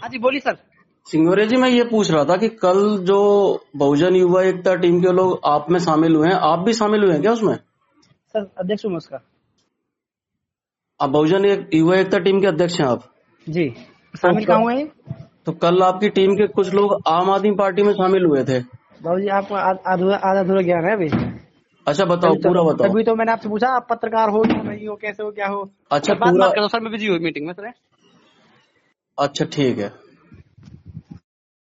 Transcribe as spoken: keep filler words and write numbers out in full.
हाँ जी बोलिए सर। सिंगोरे जी, मैं ये पूछ रहा था कि कल जो बहुजन युवा एकता टीम के लोग आप में शामिल हुए हैं, आप भी शामिल हुए हैं क्या उसमें? सर अध्यक्ष हूँ मैं उसका। आप बहुजन एक, युवा एकता टीम के अध्यक्ष हैं आप? जी। तो शामिल कहाँ हुए? तो कल आपकी टीम के कुछ लोग आम आदमी पार्टी में शामिल हुए थे। बाबू जी आपको आधा अधूरा ज्ञान है अभी। अच्छा बताओ, पूरा बताओ। तभी तो मैंने आपसे पूछा आप पत्रकार हो या नहीं हो, कैसे हो, क्या हो। अच्छा बात पूरा। मत करो सर, मैं बिजी हूँ मीटिंग में सर। अच्छा ठीक है।